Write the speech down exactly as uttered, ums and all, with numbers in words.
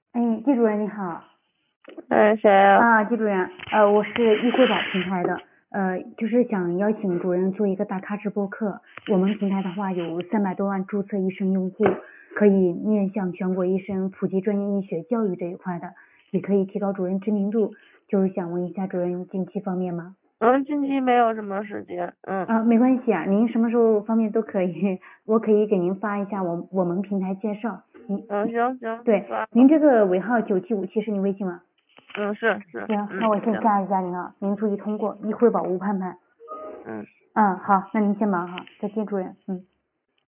哎，季主任你好。 哎，谁呀？ 啊，季主任，呃，我是易惠宝平台的，呃，就是想邀请主任做一个大咖直播课。我们平台的话有三百多万注册医生用户，可以面向全国医生普及专业医学教育这一块的，也可以提高主任知名度。就是想问一下主任近期方面吗？ 嗯，近期没有什么时间。嗯啊，没关系啊，您什么时候方面都可以，我可以给您发一下我我们平台介绍。您嗯，行行，你对， 发吧。 您这个尾号九七五七是您微信吗？ 嗯，是是。 行，那嗯， 我先行。 加一下您啊，您注意通过，一会保吴盼盼。 嗯。 嗯，好，那您先忙哈，再见，主任。嗯。